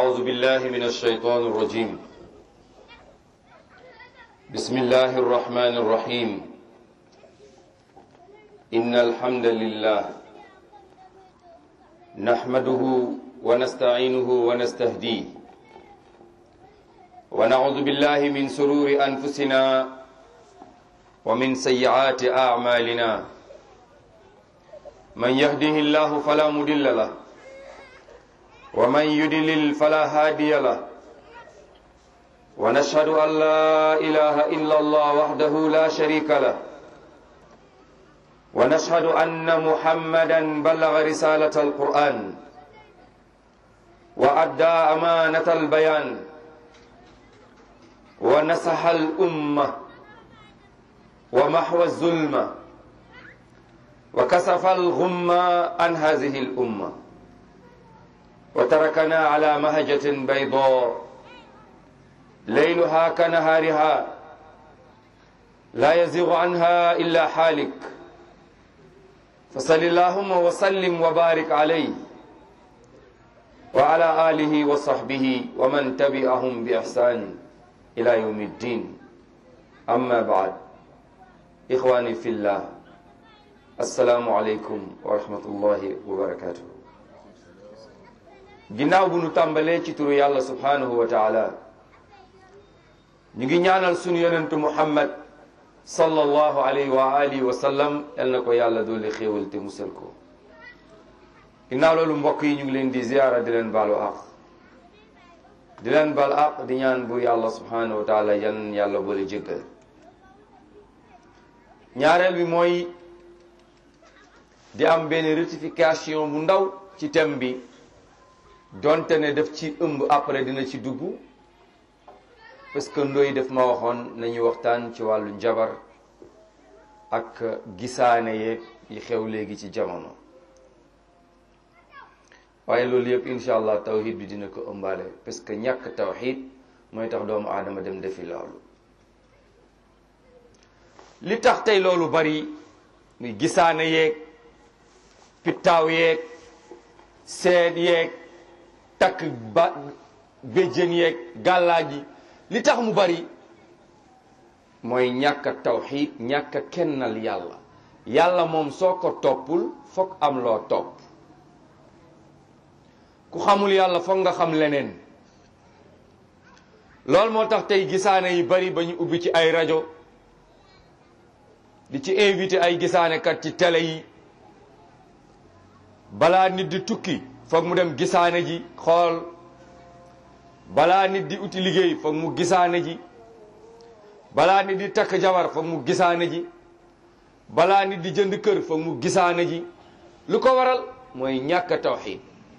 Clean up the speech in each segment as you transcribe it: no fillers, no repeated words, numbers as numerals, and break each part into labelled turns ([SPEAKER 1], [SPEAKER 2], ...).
[SPEAKER 1] أعوذ بالله من الشيطان الرجيم بسم الله الرحمن الرحيم إن الحمد لله نحمده ونستعينه ونستهديه ونعوذ بالله من شرور أنفسنا ومن سيئات أعمالنا من يهده الله فلا مضل له ومن يضلل فلا هادي له ونشهد أن لا إله إلا الله وحده لا شريك له ونشهد أن محمدا بلغ رسالة القرآن وأدى أمانة البيان ونصح الأمة ومحو الظلم وكشف الغمة عن هذه الأمة وتركنا على مهجة بيضاء ليلها كنهارها لا يزيغ عنها إلا حالك فصل اللهم وسلم وبارك عليه وعلى آله وصحبه ومن تبعهم بإحسان إلى يوم الدين أما بعد إخواني في الله السلام عليكم ورحمة الله وبركاته ginnaaw bu nu tàmbalee ci turu yàlla subhanahu wa taala ñu ngi ñaanal sunu yonentu muhammad sallallahu alayhi wa alihi wa sallam yal na ko yàlla doole xéewal te musal ko ginnaaw loolu mbokk yi ñu ngi leen di ziyaara di leen baalu àq di leen baal àq di ñaan bu yàlla subhanahu wa taala yan yàlla boole jéggal ñaareel bi mooy di am benn rectification bu ndaw ci thème bi donte ne daf ci ëmb après dina ci dugg parce que ndoy def ma waxoon nañu waxtaan ci wàllu njabar ak gisaane yeeg yi xew léegi ci jamono waaye loolu yëpp incha allah tawhid bi dina ko ëmbaale parce que ñàkk tawhid mooy tax doomu aadama dem defi loolu li tax tey loolu bari muy gisaane yeeg pittaaw yeeg seet yeeg takk ba béjjën yeeg gàllaaj yi li tax mu bari mooy ñàkk a tawxiid ñàkk a kennal yàlla yàlla moom soo ko toppul foog am loo topp ku xamul yàlla foog nga xam leneen loolu moo tax tey gisaane yi bari ba ñu ubbi ci ay rajo di ci invité ay gisaanekat ci télé yi balaa nit di tukki foog mu dem gisaane ji xool balaa nit di uti liggéey foog mu gisaane ji balaa nit di takk jabar foog mu gisaane ji balaa nit di jënd kër foog mu gisaane ji lu ko waral mooy ñàkk tawxiid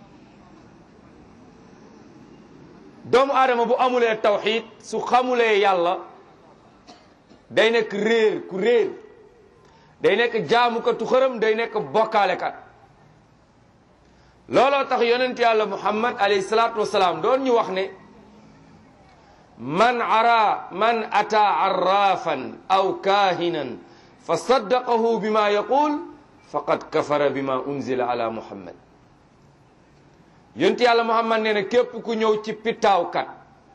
[SPEAKER 1] doomu aadama bu amulee tawxiid su xamulee yàlla day nekk réer ku réer day nekk jaamukatu xërëm day nekk bokkaalekat looloo tax yonent yàlla muhammad alayhi salaatu wasalaam doon ñu wax ne man ata arrafan aw kahinan fa saddaqahu bima yaqul faqad kafara bima unzila ala muhammad yonent yàlla muhammad nee na képp ku ñëw ci pittaawkat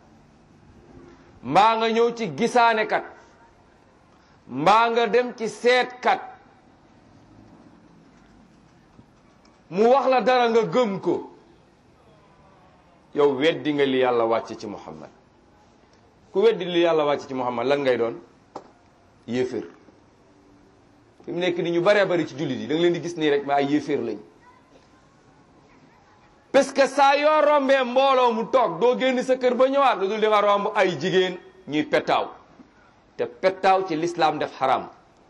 [SPEAKER 1] mbaa nga ñëw ci gisaanekat mbaa nga dem ci seetkat mu wax la dara nga gëm ko yow weddi nga li yàlla wàcc ci muhammad ku weddi li yàlla wàcc ci muhammad lan ngay doon yéeféer fi mu nekk ni ñu baree bari ci jullit yi da nga leen di gis nii rek mais ay yéeféer lañ parce que saa yoo rombee mbooloo mu toog doo génn sa kër ba ñëwaat lu dul di nga romb ay jigéen ñuy pettaaw te pettaaw ci l'islam def xaram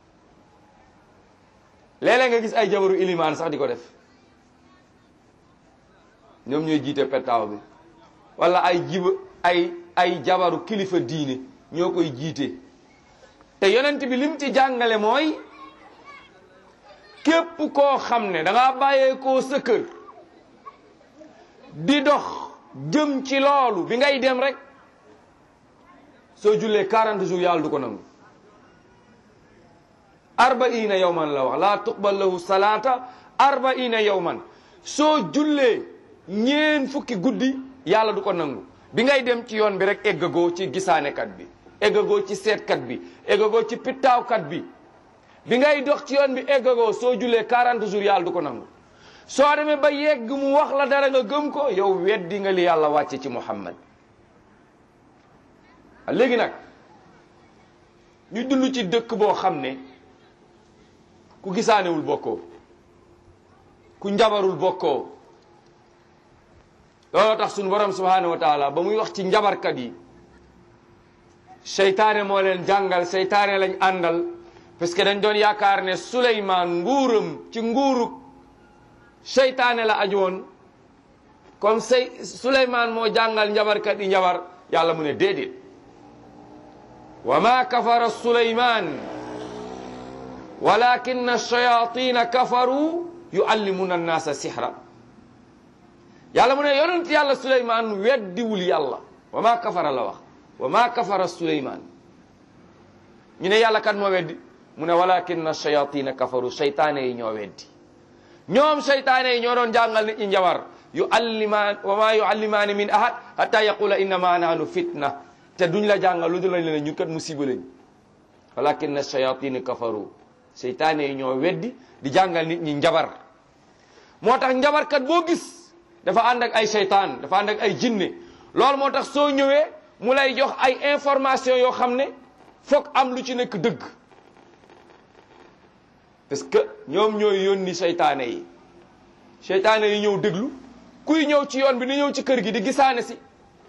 [SPEAKER 1] léeg-léeg nga gis ay jabaru ilimaan sax di ko def ñoom ñooy jiite pettaaw bi wala ay jabaru kilifa diine ñoo koy jiite te yonent bi lim ci jàngale mooy képp koo xam ne da ngaa bàyyeekoo sa kër di dox jëm ci loolu bi ngay dem rek soo jullee 40 jours yàlla du ko nangu 40 yawman la wax laa tuqbal lahu salaata 40 yawman soo jullee ñeen fukki guddi yàlla du ko nangu bi ngay dem ci yoon bi rek eggagoo ci gisaanekat bi eggagoo ci seetkat bi eggagoo ci pittaawkat bi bi ngay dox ci yoon bi eggagoo soo julee 40 jours yàlla du ko nangu soo demee ba yegg mu wax la dara nga gëm ko yow weddi nga li yàlla wàcce ci Muhammad léegi nag ñu dund ci dëkk boo xam ne ku gisaanewul bokkoo ku njabarul bokkoo looloo tax suñu borom subhanahu wa taala ba muy wax ci njabarkat yi seytaane moo leen jàngal seytaane lañ àndal parce que dañ doon yaakaar ne Suleymaan nguuram ci nguuru seytaane la aju woon comme Suleymaan moo jàngal njabarkat yi njabar yàlla mu ne déedéet wa ma kafara Suleymaan walakinna ash-shayatina kafaru yuallimuna an-nasa sihra yàlla mu ne yonent yàlla Suleymaan weddiwul yàlla wa ma kafara la wax wa ma kafara Suleymaan ñu ne yàlla kan moo weddi mu ne walakinna ash-shayatina kafaru seytaane yi ñoo weddi ñoom seytaane yi ñoo doon jàngal nit ñi njabar wa ma yuallimaani min ahad hatta yaqula innama nahnu fitna te duñ la jàngal lu dul lañ leen ñun kat musiba lañ walakinna ash-shayatina kafaru seytaane yi ñoo weddi di jàngal nit ñi njabar moo tax njabarkat boo gis dafa ànd ak ay seytaan dafa ànd ak ay jinne loolu moo tax soo ñëwee mu lay jox ay information yoo xam ne foog am lu ci nekk dëgg parce que ñoom ñooy yónni seytaane yi ñëw déglu kuy ñëw ci yoon bi ni ñëw ci kër gi di gisaane si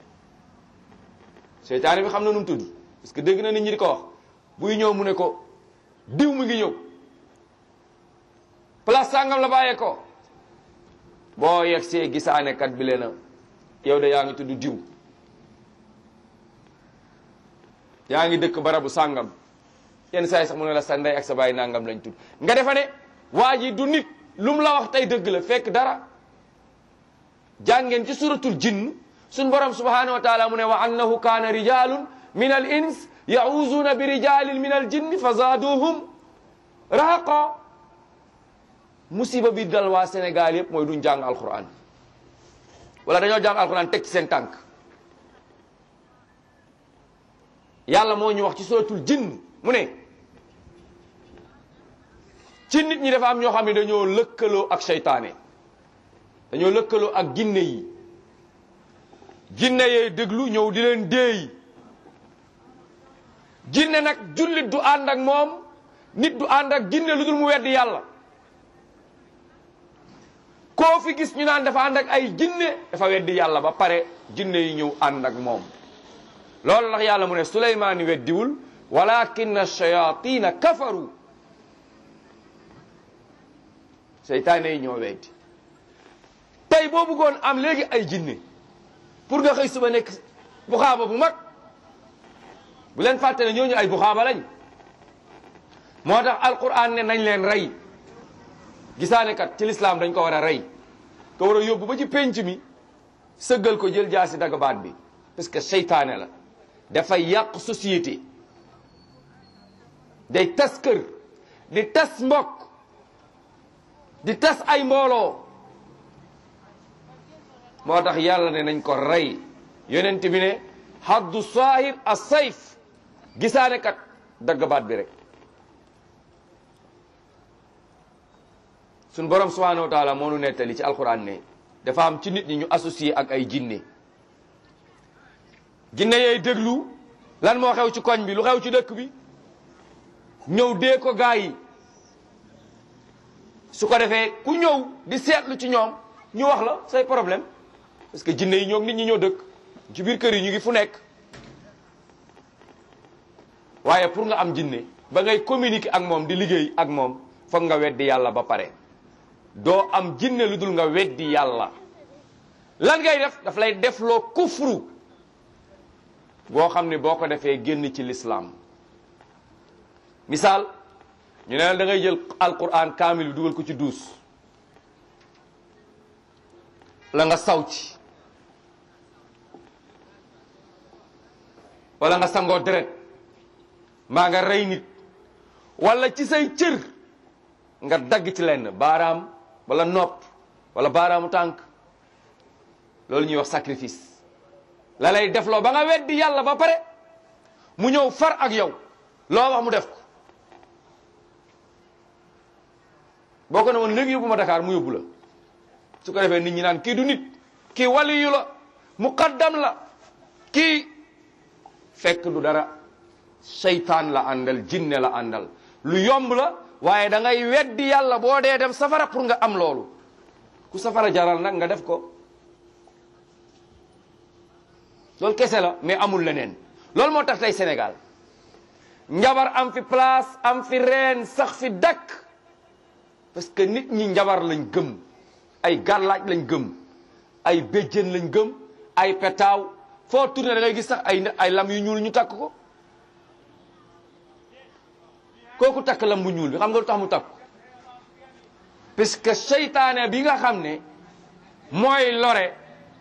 [SPEAKER 1] seytaane bi xam na nu mu tudd parce que dégg na nit ñi di ko wax buy ñëw mu ne ko diw mu ngi ñëw place sàngam la bàyyee ko boo yegg see gisaane kat bi leena yow de yaa ngi tudd diw yaa ngi dëkk barabu sàngam yenn saa yi sax mu ne la sa ndey ak sa baay nangam lañ tudd nga defa ne waa ji du nit lu mu la wax tey dëgg la fekk dara jàngeen ci suratul jinn suñ borom subhanahu wa taala mu ne wa annahu kaana rijalun min al ins ya'uzuuna bi rijalin min al jinni fa zaaduhum rahaqa musiba bi dal waa Sénégal yëpp mooy duñ jàng alquran wala dañoo jàng alquran teg ci seen tànk yàlla moo ñu wax ci suratul jinn mu ne ci nit ñi dafa am ñoo xam ne dañoo lëkkaloo ak seytaane dañoo lëkkaloo ak ginne yi ginne yee déglu ñëw di leen déey ginne nag jullit du ànd ak moom nit du ànd ak ginne lu dul mu weddi yàlla koo fi gis ñu naan dafa ànd ak ay ginne dafa weddi yàlla ba pare ginne yi ñëw ànd ak moom loolu tax yàlla mu ne Suleymaan weddiwul walakinna shayatina kafaru seytaane yi ñoo weddi tey boo bëggoon am léegi ay jinne pour nga xëy suba nekk buxaaba bu mag bu leen fàtte ne ñooñu ay buxaaba lañ moo tax alquran ne nañ leen rey gisaane kat ci lislaam dañ ko war a rey ko war a yóbbu ba ci penc mi sëggal ko jël jaasi daga baat bi parce que seytaane la dafay yàq société day tas kër di tas mbokk di tas ay mbooloo moo tax yàlla ne nañ ko rey yonent bi ne haddu saahir as-sayf gisaane kat dagg baat bi rek suñ borom subhanahu wa taala moo nu nettali ci alquran ne dafa am ci nit ñi ñu associé ak ay jinne jinne yooyu déglu lan moo xew ci koñ bi lu xew ci dëkk bi ñëw dee ko gaa yi su ko defee ku ñëw di seetlu ci ñoom ñu wax la say problème parce que jinne yi ñoo nit ñi ñoo dëkk ci biir kër yi ñu ngi fu nekk waaye pour nga am jinne ba ngay communiquer ak moom di liggéey ak moom foog nga weddi yàlla ba pare doo am jinne lu dul nga weddi yàlla lan ngay def daf lay def loo kufru boo xam ne boo ko defee génn ci l'islam misaal ñu ne la da ngay jël alquran kaamil bi dugal ko ci duus la nga saw ci wala nga sangoo deret maa nga rey nit wala ci say cër nga dagg ci lenn baaraam wala nopp wala baaraamu tànk loolu ñuy wax sacrifice la lay defloo ba nga weddi yàlla ba pare mu ñëw far ak yow loo wax mu def ko boo ko ne woon léegi yóbbu ma Dakar mu yóbbu la su ko defee nit ñi naan kii du nit kii waliyu la muqaddam la kii fekk du dara seytaan la àndal jinne la àndal lu yomb la waaye da ngay weddi yàlla boo dee dem safara pour nga am loolu ku safara jaral nag nga def ko loolu kese la mais amul leneen loolu moo tax tey Sénégal njabar am fi place am fi reen sax fi dakk parce que nit ñi njabar lañ gëm ay gàllaaj lañ gëm ay béjjén lañ gëm ay petaaw foo tourné da ngay gis sax ay lam yu ñuul ñu takk ko kooku takk lam bu ñuul bi xam nga lu tax mu takk parce que seytaane bi nga xam ne mooy lore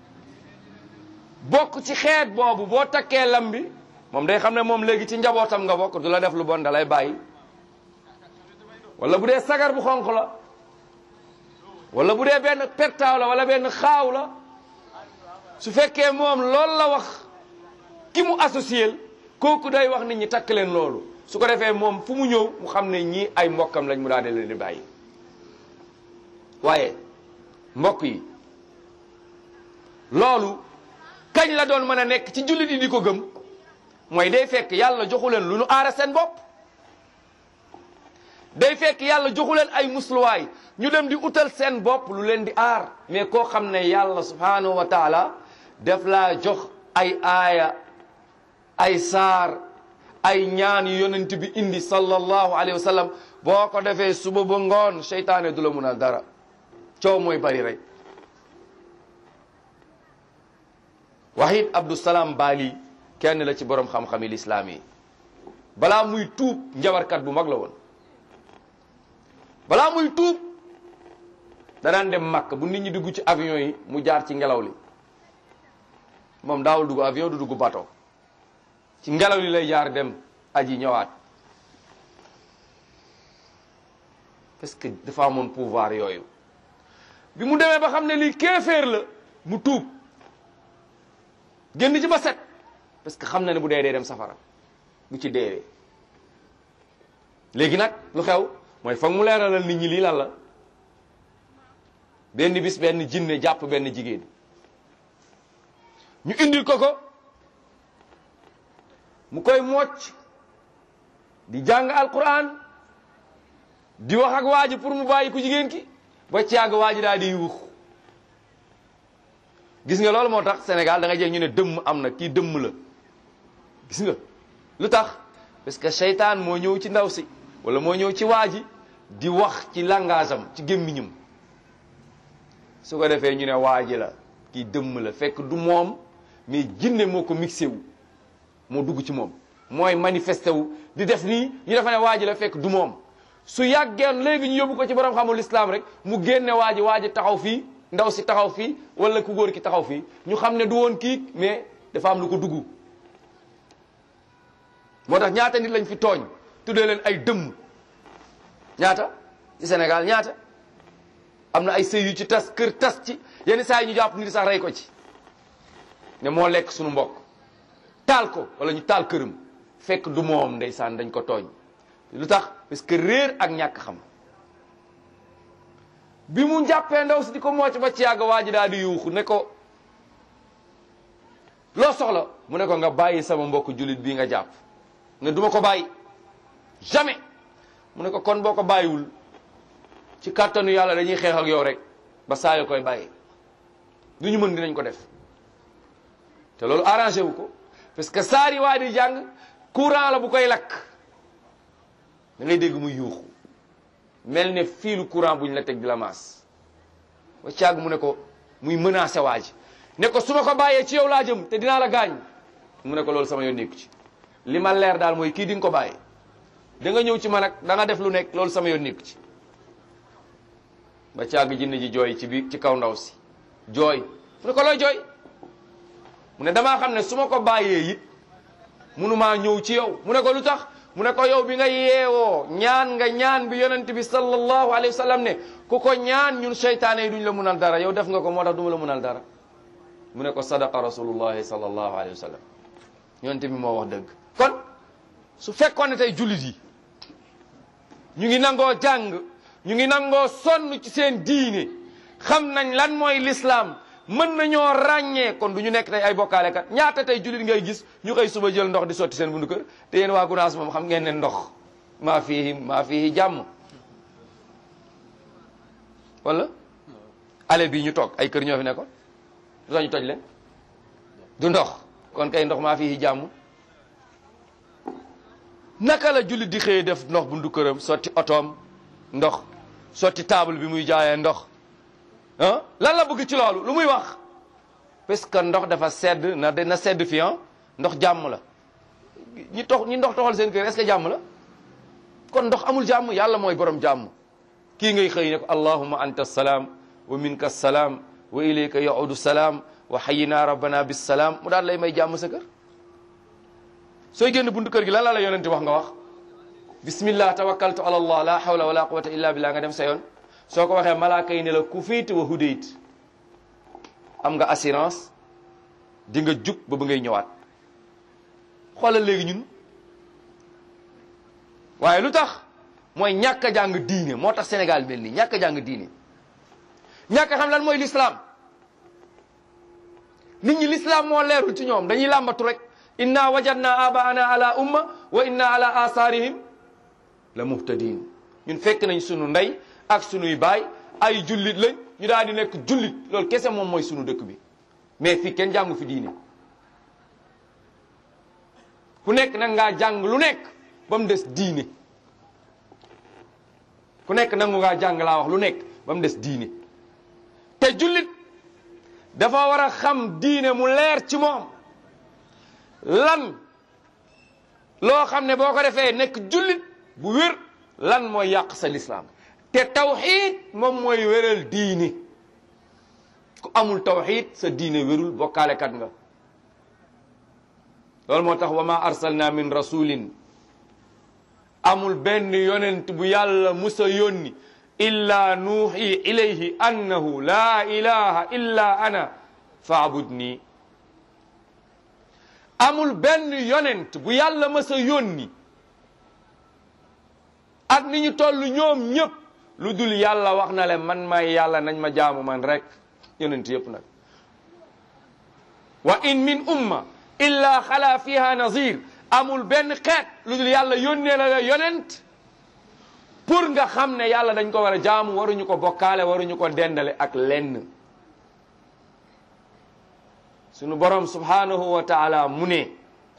[SPEAKER 1] bokk ci xeet boobu boo takkee lam bi moom day xam ne moom léegi ci njabootam nga bokk du la def lu bon da lay bàyyi wala bu dee sagar bu xonq la wala bu dee benn pertaaw la wala benn xaaw la su fekkee moom loolu la wax ki mu associé kooku day wax nit ñi takk leen loolu su ko defee moom fu mu ñëw mu xam ne ñii ay mbokkam lañ mu daal di leen di bàyyi waaye mbokk yi loolu kañ la doon mën a nekk ci jullit yi di ko gëm mooy day fekk yàlla joxu leen lu ñu aara seen bopp day fekk yàlla joxu leen ay musluwaay ñu dem di utal seen bopp lu leen di aar mais koo xam ne yàlla subhanahu wa taala def laa jox ay aaya ay saar ay ñaan yu yonent bi indi sallallahu alayhi wa sallam boo ko defee suba ba ngoon seytaane du la mun a dara coow mooy bari rek Wahid Abdussalam Bali kenn la ci borom xam-xami lislaam yi balaa muy tuub njabarkat bu mag la woon balaa muy tuub danaan dem Makka bu nit ñi dugg ci avion yi mu jaar ci ngelaw li moom daawul dugg avion du dugg bateau ci ngelaw li lay jaar dem aji ñëwaat parce que dafa amoon pouvoir yooyu bi mu demee ba xam ne lii kéeféer la mu tuub génn ci ba set parce que xam na ne bu dee dem safara bu ci deewee léegi nag lu xew mooy foog mu leeralal nit ñi lii lan la benn bis benn jinne jàpp benn jigéen ñu indil ko mu koy mocc di jàng alquran di wax ak waa ji pour mu bàyyi ku jigéen ki ba caag waa ji daal di yuux gis nga loolu moo tax Sénégal da nga jël ñu ne dëmm am na kii dëmm la gis nga lu tax parce que seytaan moo ñëw ci ndaw si wala moo ñëw ci waa ji di wax ci langage am ci gémmiñam su ko defee ñu ne waa ji la kii dëmm la fekk du moom mais jinne moo ko mixé wu moo dugg ci moom mooy manifesté wu di def nii ñu defa ne waa ji la fekk du moom su yàggeen léegi ñu yóbbu ko ci borom xamul islam rek mu génne waa ji taxaw fii ndaw si taxaw fii wala ku góor ki taxaw fii ñu xam ne du woon kii mais dafa am lu ko dugg moo tax ñaata nit lañ fi tooñ tuddee leen ay dëmm ñaata ci Sénégal ñaata am na ay sëy yu ci tas kër tas ci yenn saa yi ñu jàpp nit sax rey ko ci ne moo lekk suñu mbokk taal ko wala ñu taal këram fekk du moom ndeysaan dañ ko tooñ lu tax parce que réer ak ñàkk xam bi mu jàppee ndaw si di ko mocc ba ci yàgg waa ji daal di yuuxu ne ko loo soxla mu ne ko nga bàyyi sama mbokk jullit bii nga jàpp ne duma ko bàyyi jamais mu ne ko kon boo ko bàyyiwul ci kàttanu yàlla dañuy xeex ak yow rek ba saa yoo koy bàyyi du ñu mën dinañ ko def te loolu arrangé wu ko parce que saari waa di jàng courant la bu koy lakk da ngay dégg muy yuuxu mel ne fiilu courant bu ñu la teg di la maas ba caag mu ne ko muy menacé waa ji ne ko su ma ko bàyyee ci yow laa jëm te dinaa la gaañ mu ne ko loolu sama yoon nekku ci li ma leer daal mooy kii di nga ko bàyyi da nga ñëw ci man ak da nga def lu nekk loolu sama yoon nekku ci ba caag jinne ji jooy ci biir ci kaw ndaw si jooy mu ne ko looy jooy mu ne damaa xam ne su ma ko bàyyee it munumaa ñëw ci yow mu ne ko lu tax mu ne ko yow bi nga yeewoo ñaan nga ñaan bi yonent bi sallallahu alayhi wa sallam ne ku ko ñaan ñun seytaane yi duñ la munal dara yow def nga ko moo tax duma la munal dara mu ne ko sadaqa rasulullahi sallallahu alayhi wa sallam yonent bi moo wax dëgg. kon su fekkoon ne tey jullit yi ñu ngi nangoo jàng ñu ngi nangoo sonn ci seen diine xam nañ lan mooy l'islam mën nañoo ràññee kon du ñu nekk tey ay bokkaalekat ñaata tey jullit ngay gis ñu xëy suba jël ndox di sotti seen bundu kër te yéen waa Gunaas moom xam ngeen ne ndox maa fii jàmm wala ale bii ñu toog ay kër ñoo fi nekkoon du tax ñu toj leen du ndox kon kay ndox maa fii jàmm naka la jullit di xëy def ndox bundu këram sotti otoom ndox sotti table bi muy jaayee ndox ah lan la bëgg ci loolu lu muy wax parce que ndox dafa sedd na sedd fi ndox jàmm la ñi ndox toxal seen kër est-ce que jàmm la kon ndox amul jàmm yàlla mooy borom jàmm kii ngay xëy ne ko allahumma anta salaam wa minka salaam wa ilayka yaudu salaam wa hayyina rabbana bis salaam mu daal lay may jàmm sa kër sooy génn buntu kër gi lan la yonente wax nga wax bismillah tawakkaltu ala allah la hawla wala quwwata illa billah nga dem sa yoon soo ko waxee malaaka yi ne la ku fiit wa hudayt am nga assurance di nga jub ba ngay ñëwaat xoolal léegi ñun waaye lu tax mooy ñàkk a jàng diine moo tax Sénégal mel nii ñàkk a jàng diine ñàkk a xam lan mooy l'islam nit ñi l'islam moo leerul ci ñoom dañuy làmbatu rek inna wajadna abaana ala umma wa inna ala asarihim la muhtadin ñun fekk nañ sunu ndey ak sunuy baay ay jullit lañ ñu daal di nekk jullit loolu kese moom mooy sunu dëkk bi mais fii kenn jàngu fi diine ku nekk nag ngaa jàng lu nekk ba mu des diine ku nekk nangu ngaa jàng laa wax lu nekk ba mu des diine te jullit dafa war a xam diine mu leer ci moom lan loo xam ne boo ko defee nekk jullit bu wér lan mooy yàq sa lislaam te tawxiid moom mooy wéral diine ku amul tawxiid sa diine wérul bokkaalekat nga loolu moo tax wa ma arsalna min rasulin amul benn yonent bu yàlla musa yónni illa nuuxi ilayhi annahu laa ilaha illa ana faabudni amul benn yonent bu yàlla musa yónni ak ni ñu toll ñoom ñëpp lu dul yàlla wax na leen man may yàlla nañ ma jaamu man rek yonent yëpp nag wa in min umma illa xala fiha nazir amul benn xeet lu dul yàlla yónnee la yonent pour nga xam ne yàlla dañ ko war a jaamu waruñu ko bokkaale waruñu ko dendale ak lenn sunu borom subhanahu wa taala mu ne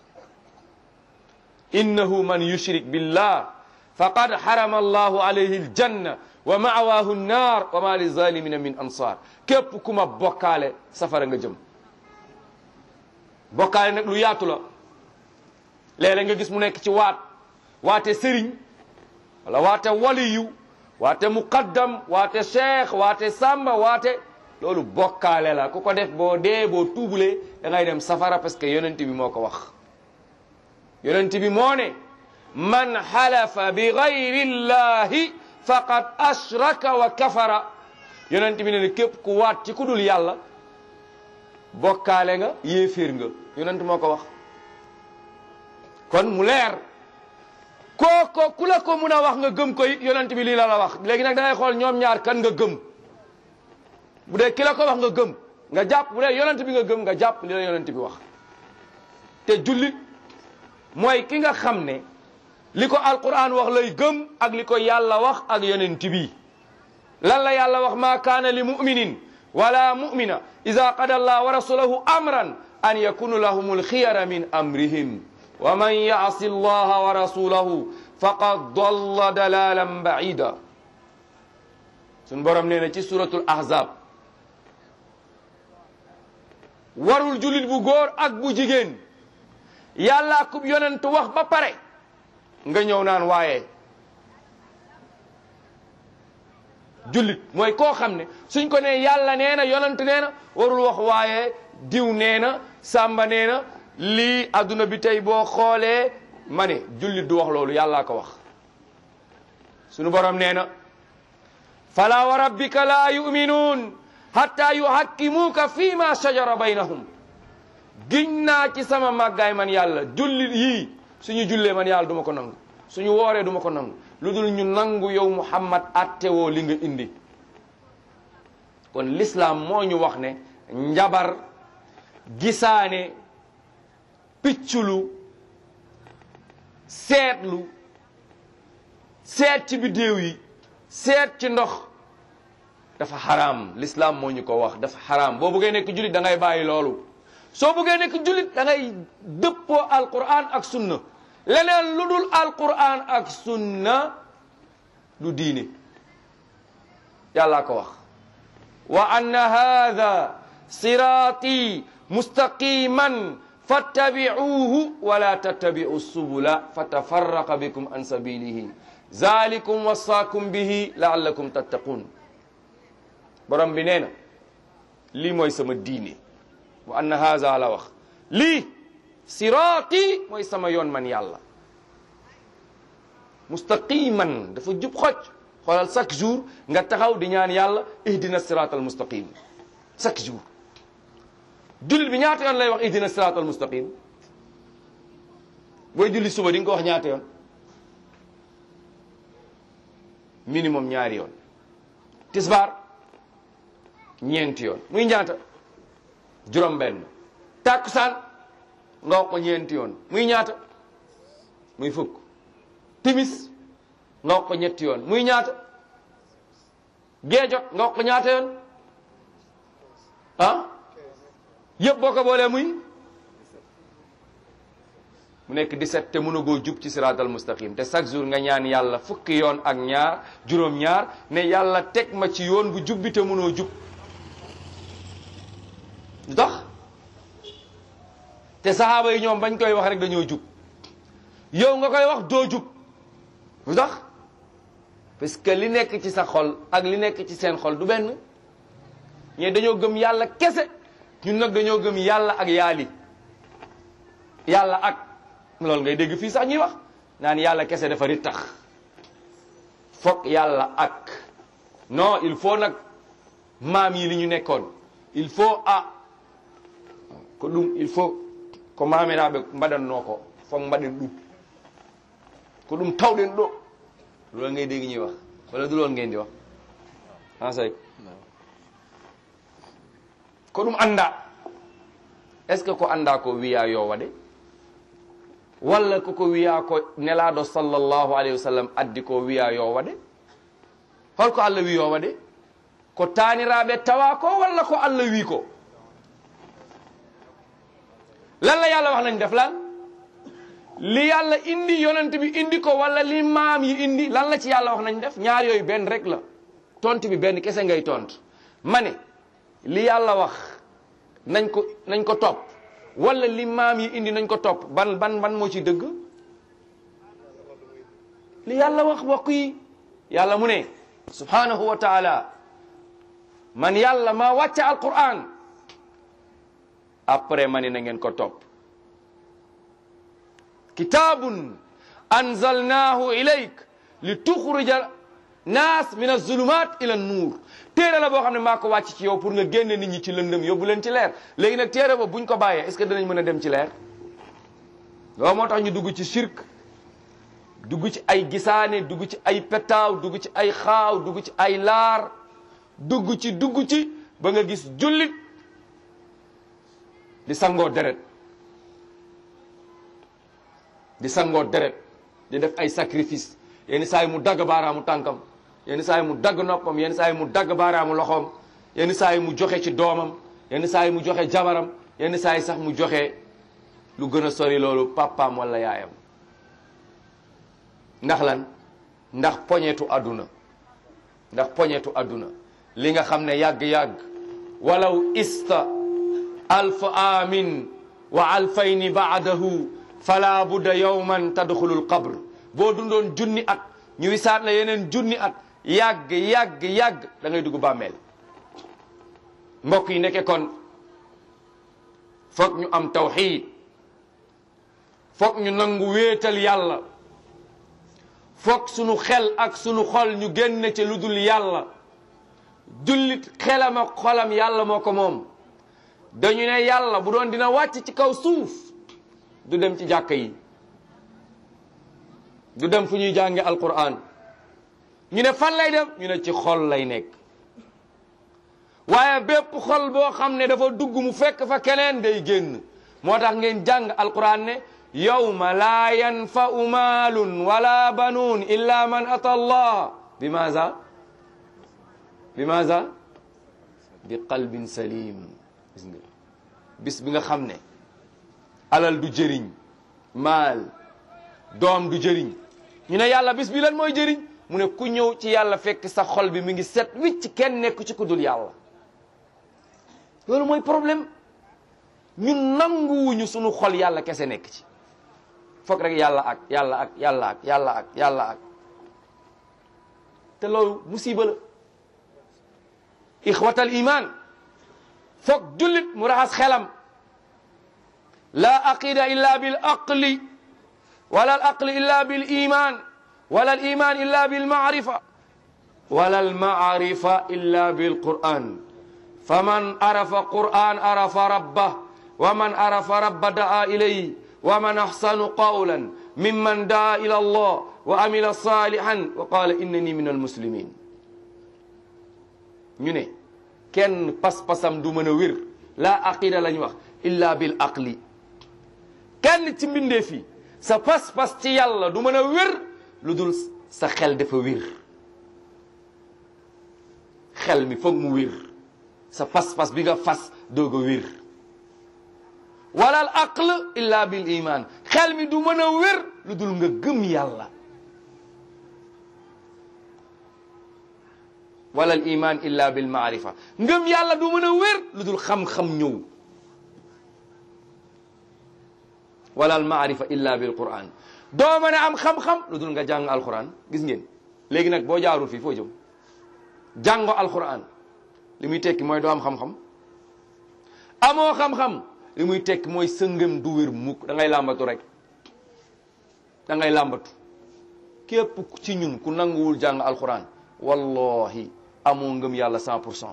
[SPEAKER 1] innahu man yushrik billah faqad harama allahu alayhi aljanna wa ma'waahu nnaar wa ma lizalimina min ansar képp ku ma bokkaale safara nga jëm bokkaale nag lu yaatu la léeg-léeg nga gis mu nekk ci waate sëriñ wala waate waliyu waate muqaddam waate cheikh waate samba waate loolu bokkaale la ku ko def boo dee boo tuubulee da ngay dem safara parce que yonent bi moo ko wax yonent bi moo ne man xalafa bi gayri llahi faqad ashraka wa kafara yonent bi ne képp ku waat ci ku dul yàlla bokkaale nga yéeféer nga yonent moo ko wax kon mu leer kooko ku la ko mun a wax nga gëm ko it yonent bi lii la wax léegi nag da ngay xool ñoom ñaar kan nga gëm bu dee ki la ko wax nga gëm nga jàpp bu dee yonent bi nga gëm nga jàpp li la yonent bi wax te jullit mooy ki nga xam ne li ko alquran wax lay gëm ak li ko yàlla wax ak yonent bi lan la yàlla wax ma kaana li muminin wala mumina ida qada allah wa rasulahu amran an yakunu lahum alxiyara min amrihim wa man yaasi allaha wa rasulahu faqad dalla dalalan baida suñ borom nee na ci suratul ahzab warul jullit bu góor ak bu jigéen yàlla akub yonent wax ba pare nga ñëw naan waaye jullit mooy koo xam ne suñ ko nee yàlla nee na yonent nee na warul wax waaye diw nee na sàmba nee na lii adduna bi tey boo xoolee ma ne jullit du wax loolu yàllaa ko wax sunu borom nee na fala wa rabbika la yuminuun hatta yuhakkimuuka fi ma shajara baynahum giñ naa ci sama màggaay man yàlla jullit yii suñu jullee man yàlla du ma ko nangu suñu wooree du ma ko nangu lu dul ñu nangu yow Muhammad attewoo li nga indi. kon l'islam moo ñu wax ne njabar gisaane picculu seetlu seet ci biddéew yi seet ci ndox dafa xaraam. l'islam moo ñu ko wax dafa xaraam. boo bëggee nekk jullit da ngay bàyyi loolu. soo bëggee nekk jullit da ngay dëppoo alquran ak sunna. leneen lu dul alquran ak sunna du diine. yàllaa ko wax wa anna hadha siraati mustaqiman fattabi'uhu wala tattabi'u subula fatafarraqa bikum an sabilihi zalikum wasaakum bihi la'allakum tattaqun. borom bi nee na lii mooy sama diine. wa anna haza la wax lii siraati mooy sama yoon man yàlla mustaqiman dafa jub xoj. xoolal chaque jour nga taxaw di ñaan yàlla ihdina sirat al mustaqim chaque jour. jullit bi ñaata yoon lay wax ihdina sirat al mustaqim? booy julli suba di nga ko wax ñaata yoon? minimum ñaari yoon. tisbaar ñeenti yoon muy ñaata? juróom benn. tàkkusaan nga wax ko ñeenti yoon muy ñaata? muy fukk. timis nga wax ko ñetti yoon muy ñaata? geejot nga wax ko ñaata yoon? ah yëpp boo ko boolee muy mu nekk 17 te mënagoo jub ci siraatal mustaqim te chaque jour nga ñaan yàlla fukki yoon ak ñaar juróom-ñaar ne yàlla teg ma ci yoon bu jub bi te mënoo jub. lu tax te saxaaba yi ñoom bañ koy wax rek dañoo jub yow nga koy wax doo jub. lu tax parce que li nekk ci sa xol ak li nekk ci seen xol du benn. ñee dañoo gëm yàlla kese ñun nag dañoo gëm yàlla ak yaali yàlla ak loolu ngay dégg fii sax ñuy wax naan yàlla kese dafa ri tax foog yàlla ak non il faut nag maam yi li ñu nekkoon il faut ko ɗum il faut ko mamiraɓe mbaɗatno ko foog mbaɗen ɗum ko ɗum tawɗen ɗo loolu ngay dégg ñuy wax wala du loolu ngeen di wax ansay ko ɗum anda est ce que ko anda ko wiya yo waɗe walla koko wiya ko nelaɗo sallllahu alayhi wa sallam addi ko wiya yo waɗe holko Allah wi yo waɗe ko taniraɓe tawa ko walla ko Allah wi ko lan la yàlla wax nañ def lan li yàlla indi yonent bi indi ko walla li maam yi indi lan la ci yàlla wax nañ def ñaar yooyu benn rek la tontu bi benn kese ngay tontu ma ne li yàlla wax nañ ko topp walla li maam yi indi nañ ko topp ban moo ci dëgg li yàlla wax bokk yi yàlla mu ne subhanahu wa taala man yàlla maa wàcce alquran après ma ne na ngeen ko topp kitabun anzalnahu ilayk li tuxrija naas min azulumat ila nuur téere la boo xam ne maa ko wàcc ci yow pour nga génne nit ñi ci lëndëm yóbbu leen ci leer léegi nag téere ba buñ ko bàyyee est-ce que danañ mën a dem ci leer loolu moo tax ñu dugg ci shirk dugg ci ay gisaane dugg ci ay petaaw dugg ci ay xaaw dugg ci ay laar dugg ci ba nga gis jullit di sangoo deret di def ay sacrifice yenn saa yi mu dagg baaraamu tànkam yenn saa yi mu dagg noppam yenn saa yi mu dagg baaraamu loxoom yenn saa yi mu joxe ci doomam yenn saa yi mu joxe jabaram yenn saa yi sax mu joxe lu gën a sori loolu papaam wala yaayam ndax lan ndax poñetu àdduna li nga xam ne yàgg-yàgg walaw ista alf amin wa alfayni baadahu fala budda yawman tadxulul qabr boo dundoon junni at ñu wisaat la yeneen junni at yàgg da ngay dugg bàmmeel mbokk yi nekke kon foog ñu am tawxiid foog ñu nangu wéetal yàlla foog sunu xel ak sunu xol ñu génne ci lu dul yàlla jullit xelam ak xolam yàlla moo ko moom. dañu ne yàlla bu doon dina wàcc ci kaw suuf du dem ci jàkka yi, du dem fu ñuy jànge alquran. ñu ne fan lay dem, ñu ne ci xol lay nekk. waaye bépp xol boo xam ne dafa dugg mu fekk fa keneen day génn. moo tax ngeen jàng alquran ne yawma laa yanfa'u maalun wala banuun illa man ata allah bi maaza bi qalbin salim. gis nga bis bi nga xam ne alal du jëriñ, maal, doom du jëriñ. ñu ne yàlla bis bi lan mooy jëriñ, mu ne ku ñëw ci yàlla fekk sa xol bi mi ngi set wicc, kenn nekk ci ku dul yàlla. loolu mooy problème. ñun nanguwuñu sunu xol yàlla kese nekk ci, foog rek yàlla ak te loolu musiba la. ixwatal iman, foog jullit mu raxas xelam. la aqida illa bil aqli wala al aqli illa bil iman wala al iman illa bil maarifa wala al maarifa illa bil quran. faman arafa quran arafa rabbah wa man arafa rabba daa ilayhi wa man ahsanu qawlan mimman daa ila allah wa amila salihan wa qala innani min almuslimin. ñu ne kenn pas-pasam du mën a wér, la aqida la ñu wax, illa bil aqli. kenn ci mbindee fi sa pas-pas ci yàlla du mën a wér lu dul sa xel dafa wér. xel mi foog mu wér, sa pas-pas bi nga fas doog a wér. wala al aql illa bil iman, xel mi du mën a wér lu dul nga gëm yàlla. wala al iman illa bil maarifa, ngëm yàlla du mën a wér lu dul xam-xam ñëw. wala al maarifa illa bil quran, doo mën a am xam-xam lu dul nga jàng alquran. gis ngeen léegi nag boo jaarul fii foo jëm? jàngo alquran li muy tekki mooy doo am xam-xam. amoo xam-xam li muy tekki mooy sa ngëm du wér mukk, da ngay làmbatu rek, da ngay làmbatu. képp ci ñun ku nanguwul jàng alquran wallahi amoo ngëm yàlla 100%.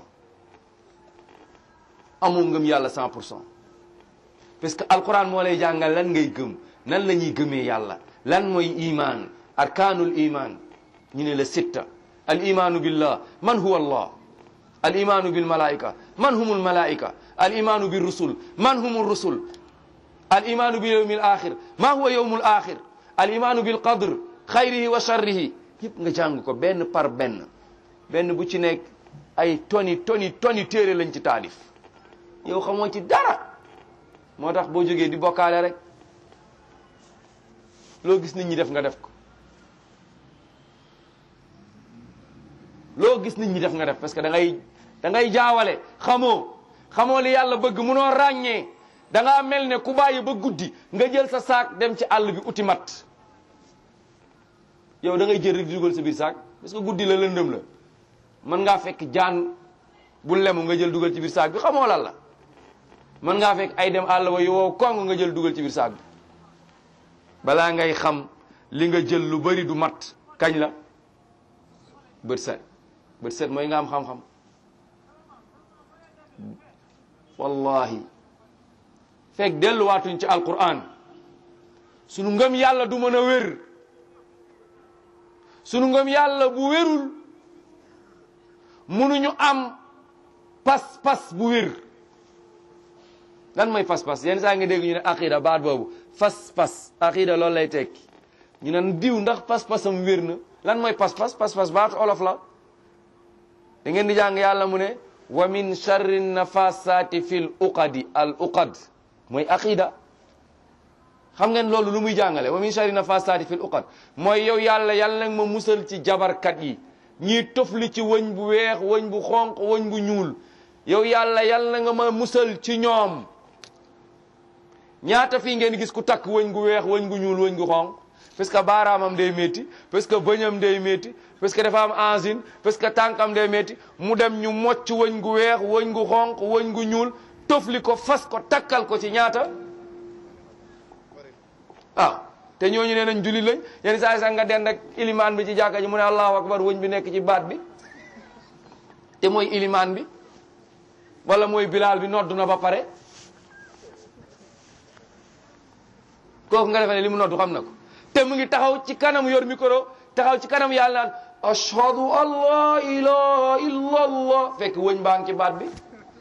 [SPEAKER 1] amoo ngëm yàlla 100%. parce que alquran moo lay jàngal lan ngay gëm, nan la ñuy gëmee yàlla, lan mooy iman, arkaanul iman. ñu ne la sitta: al imanu billah, man huwa allah; al imanu bil malaika, man humul malaika; al imanu bir rusul, man humul rusul; al imanu bil yawmil axir, ma huwa yawmul axir; al imanu bil qadr xayrihi wa sharrihi. yëpp nga jàng ko benn par benn. benn bu ci nekk ay toni téere lañ ci taalif, yow xamoo ci dara. moo tax boo jógee di bokkaale rek, loo gis nit ñi def nga def ko, loo gis nit ñi def nga def, parce que da ngay jaawale. xamoo li yàlla bëgg, munoo ràññee. da ngaa mel ne ku bàyyi ba guddi nga jël sa saak dem ci àll bi uti mat. yow da ngay jël rek di dugal sa biir saak, parce que guddi la, lëndëm la. mën ngaa fekk jaan bu lemu nga jël dugal ci biir saak bi, xamoo lan la. mën ngaa fekk ay dem àll wa yow kong nga jël dugal ci biir saak bi. balaa ngay xam li nga jël lu bari du mat kañ la? bët set mooy nga am xam-xam. wallahi fekk delluwaatuñ ci alquran sunu ngëm yàlla du mën a wér. sunu ngëm yàlla bu wérul munuñu am pas-pas bu wér. lan mooy pas-pas? yenn saa nga dégg ñu ne aqida, baat boobu pas-pas, aqida loolu lay tekki. ñu ne diw ndax pas-pasam wér na. lan mooy pas-pas? pas-pas baatu olof la. da ngeen di jàng yàlla mu ne wa min charri nafasati fil uqadi. al uqad mooy aqida. xam ngeen loolu lu muy jàngale? wa min charri nafasati fil uqad mooy yow yàlla nag ma musal ci jabarkat yi, ñiy tofli ci wëñ bu weex, wëñ bu xonq, wëñ bu ñuul. yow yàlla na nga ma musal ci ñoom. ñaata fii ngeen gis ku takk wëñ gu weex, wëñ gu ñuul, wëñ gu xonq? parce que baaraamam day métti, parce que bëñam day métti, parce que dafa am angine, parce que tànkam day métti. mu dem ñu mocc wëñ gu weex, wëñ gu xonq, wëñ gu ñuul, tofli ko, fas ko, takkal ko ci ñaata. te ñooñu nee nañ jullit lañ. yenn saa yi sax nga dend ak ilimaan bi ci jàkka ji mu ne allahu akbar, wëñ bi nekk ci baat bi. te mooy ilimaan bi wala mooy bilaal bi noddu na ba pare kooku nga defe ne li mu noddu xam na ko te mu ngi taxaw ci kanam yor micro taxaw ci kanam yàlla naan ashhadu an la ilaha illa allah fekk wëñ baa ngi ci baat bi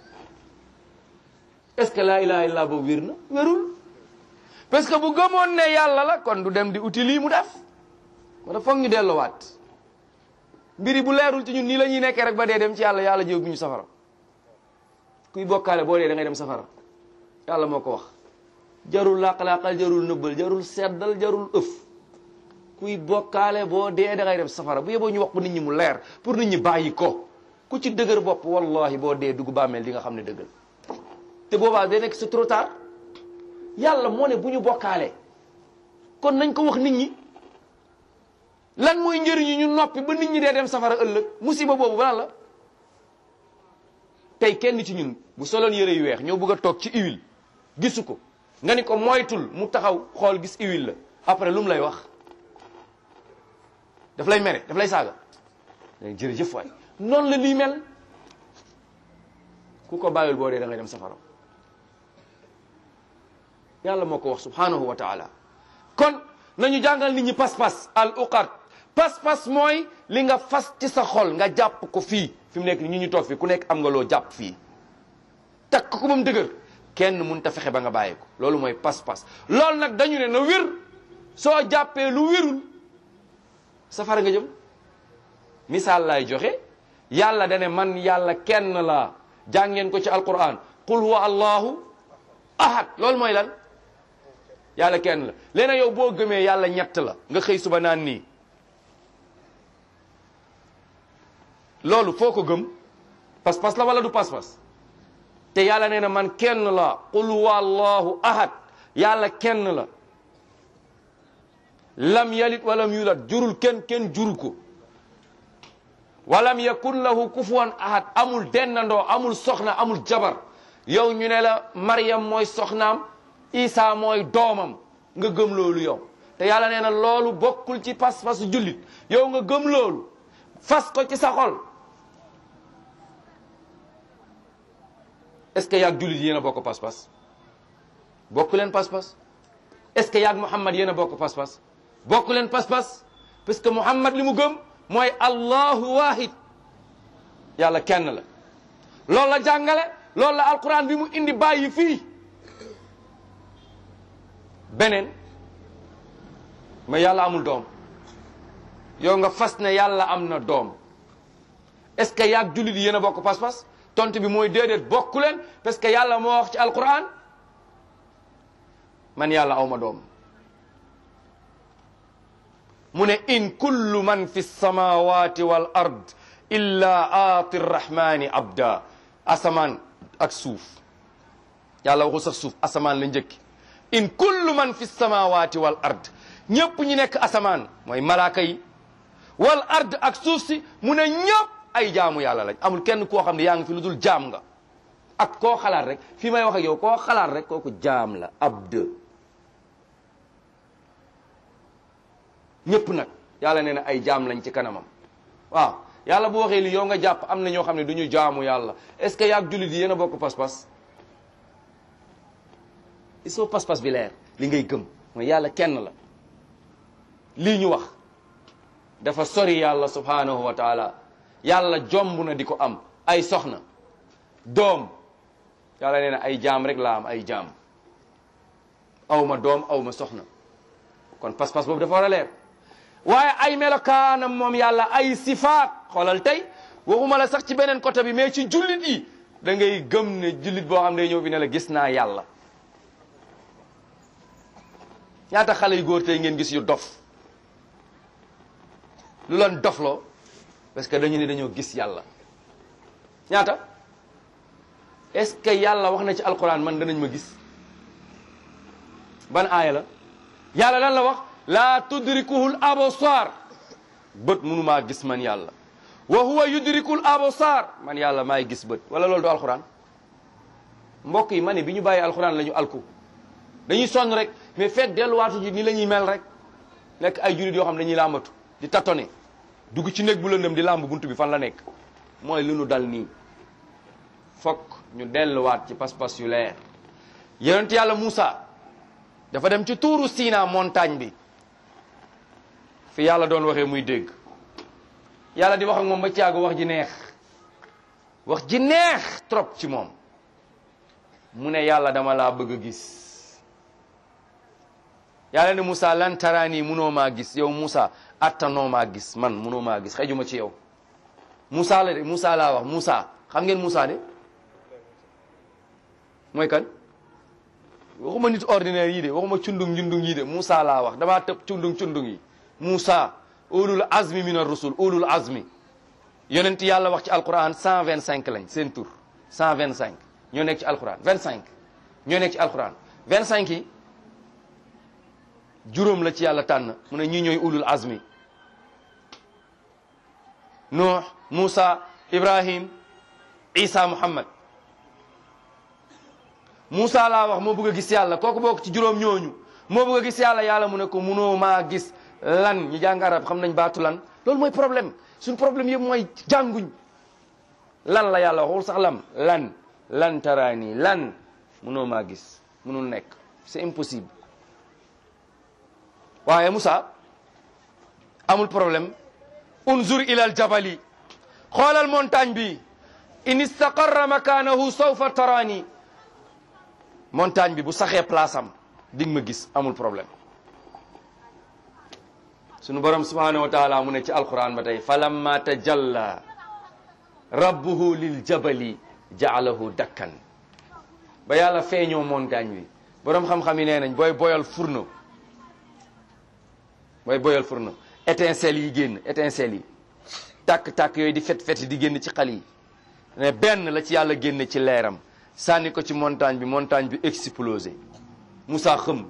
[SPEAKER 1] est-ce que la ilaha illa boobu wér na wérul parce que bu gëmoon ne yàlla la kon du dem di uti lii mu def moo tax foog ñu delluwaat mbiri bu leerul ci ñun nii la ñuy nekkee rek ba dee dem ci yàlla yàlla jëw bi ñu safara kuy bokkaale boo dee da ngay dem safara yàlla moo ko wax jarul laq-laqal jarul nëbbal jarul seddal jarul ëf kuy bokkaale boo dee da ngay dem safara bu yeboo ñu wax ko nit ñi mu leer pour nit ñi bàyyi ko ku ci dëgër bopp wallahi boo dee dugg bàmmeel di nga xam ne dëggal te boobaa day nekk c'est trop tard yàlla moo ne bu ñu bokkaale kon nañ ko wax nit ñi lan mooy njëriñu ñu noppi ba nit ñi dee dem safara ëllëg musiba boobu ba la tey kenn ci ñun bu soloon yëre yu weex ñëw bëgg a toog ci huile gisu ko nga ni ko moytul mu taxaw xool gis huile la après lu mu lay wax daf lay mere daf lay saaga jërëjëf waay noonu la lii mel ku ko bàyyul boo dee da ngay dem safara yàlla moo ko wax subhanahu wa taala kon nañu jàngal nit ñi pas-pas al uqat pas-pas mooy li nga fas ci sa xol nga jàpp ko fii fi mu nekk ni ñu toog fii ku nekk am nga loo jàpp fii takk ko ba mu dëgër kenn mun ta fexe ba nga bàyyi ko loolu mooy pas-pas loolu nag dañu ne na wér soo jàppee lu wérul safara nga jëm misaal laay joxe yàlla dane man yàlla kenn laa jàngeen ko ci alquran qul huwa allahu ahad loolu mooy lan yàlla kenn la léena yow boo gëmee yàlla ñett la nga xëy suba naan nii loolu foo ko gëm pas-pas la wala du pas-pas te yàlla nee na man kenn la qul huwa allahu ahad yàlla kenn la lam yalit walam yulat jurul kenn juru ko walam yakun lahu kufuwan ahad amul dennandoo amul soxna amul jabar yow ñu ne la Maryam mooy soxnaam Isa mooy doomam nga gëm loolu yow te yàlla nee na loolu bokkul ci pas-pasu jullit yow nga gëm loolu fas ko ci sa xol est-ce que yaag jullit yéen a bokk pas-pas bokku leen pas-pas est-ce que yaag Muhammad yéen a bokk pas-pas bokku leen pas-pas parce que Muhammad li mu gëm mooy allahu wahid yàlla kenn la loolu la jàngale loolu la alquran bi mu indi bàyyi fii beneen mais yàlla amul doom yow nga fas ne yàlla am na doom est-ce que yaag jullit yéen a bokk pas-pas tontu bi mooy déedéet bokku leen parce que yàlla moo wax ci alquran man yàlla awma doom mu ne in kullu man fi samawati wal ard illa aati rrahmani abda asamaan ak suuf yàlla waxul sax suuf asamaan la njëkki in kullu man fi samawati wal ard ñëpp ñi nekk asamaan mooy malaaka yi wal ard ak suuf si mu ne ñëpp ay jaamu yàlla lañ amul kenn koo xam ne yaa ngi fi lu dul jaam nga ak koo xalaat rek fii may wax ak yow koo xalaat rek kooku jaam la abd ñëpp nag yàlla nee na ay jaam lañ ci kanamam waaw yàlla bu waxee li yow nga jàpp am na ñoo xam ne du ñu jaamu yàlla est-ce que yaag jullit yi yéen a bokk pas-pas il faut pas-pas bi leer li ngay gëm mooy yàlla kenn la lii ñu wax dafa sori yàlla subhanahu wa taala yàlla jomb na di ko am ay soxna doom yàlla nee na ay jaam rek laa am ay jaam awma doom awma soxna kon pas-pas boobu dafa war a leer waaye ay melokaanam moom yàlla ay sifaat xoolal tey waxuma la sax ci beneen côté bi mais ci jullit yi da ngay gëm ne jullit boo xam ne ñëw fi ne la gis naa yàlla ñaata xale yu góor tey ngeen gis yu dof lu leen dofloo parce que dañu ne dañoo gis yàlla ñaata est-ce que yàlla wax na ci alquran man danañ ma gis ban aaya la yàlla lan la wax laa tudrikuhul absar bët mënumaa gis man yàlla wa huwa yudrikul absar man yàlla maay gis bët wala loolu du alquran mbokk yi ma ne bi ñu bàyyi alquran la ñu alku dañuy sonn rek mais fekk delluwaatu ji ni la ñuy mel rek nekk ay jullit yoo xam ne dañuy làmbatu di tatone dugg ci néeg bu lëndëm di làmb buntu bi fan la nekk mooy lu nu dal nii. fokk ñu delluwaat ci pas-pas yu leer. yonent yàlla Moussa dafa dem ci tuuru Sina montagne bi fi yàlla doon waxee muy dégg yàlla di wax ak moom ba caagu wax ji neex trop ci moom mu ne yàlla dama laa bëgg a gis. yàlla ne Moussa lan taraani munoo maa gis yow Moussa attanoo maa gis man munoo maa gis xejuma ci yow. Moussa la de Moussa laa wax Moussa xam ngeen Moussa de mooy kan waxuma nit ordinaire yi de waxuma cundung yi de Moussa laa wax damaa tëb cundung yi. Moussa ulul azmi min ar-rusul ulul azmi yonent yàlla wax ci alquran 125 lañ seen tur 125 ñoo nekk ci alquran 25 ñoo nekk ci alquran 25 yi juróom la ci yàlla tànn mu ne ñii ñooy ulul azmi Nuh Moussa Ibrahim Isa Muhammad. Moussa laa wax moo bëgg a gis yàlla kooku bokk ci juróom ñooñu moo bëgg a gis yàlla yàlla mu ne ko munoo maa gis lan ñi jàng arab xam nañ baatu lan loolu mooy problème suñ problème yëpp mooy jànguñ lan la yàlla waxul sax lan taraani lan munoo maa gis munul nekk c'est impossible. waaye Moussa amul problème unzur ilal jabali xoolal montagne bi in istaqarra makanahu sawfa tarani montagne bi bu saxee place am dig ma gis amul problème. sunu borom subhanahu wa taala mu ne ci alquran ba tey falamma tajalla rabbuhu lil jabali ja'alahu dakkan ba yàlla feeñoo montagne bi borom xam-xam yi nee nañ booy boyal fourneau étincelles yi génn étincelles yi tàkk-tàkk yooyu di fet di génn ci xal yi ne benn la ci yàlla génne ci leeram sànni ko ci montagne bi explosé Moussa xëm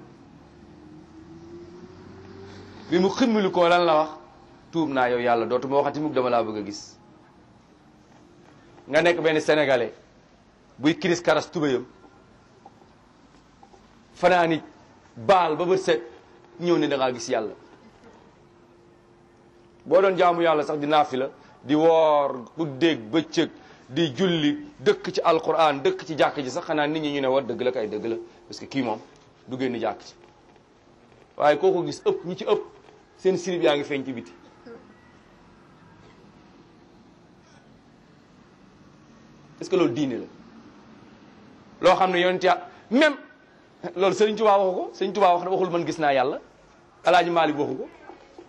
[SPEAKER 1] bi mu ximmilu ko lan la wax tuub naa yow yàlla dootuma waxati mukk dama laa bëgg a gis. nga nekk benn sénégalais buy kiris karas tubéyam fanaani baal ba bët set ñëw ne da ngaa gis yàlla. boo doon jaamu yàlla sax di naafila di woor guddeeg bëccëg di julli dëkk ci alquran dëkk ci jàkk ji sax xanaa nit ñi ñu ne war dëgg la kay dëgg la parce que kii moom du génn jàkk ci waaye koo ko gis ëpp ñi ci ëpp seen sirib yaa ngi feeñ ci biti. est-ce que loolu diine la loo xam ne yonent ya même loolu Sëriñ Tuubaa waxu ko Sëriñ Tuubaa waxul man gis naa yàlla Alaaji Maalik waxu ko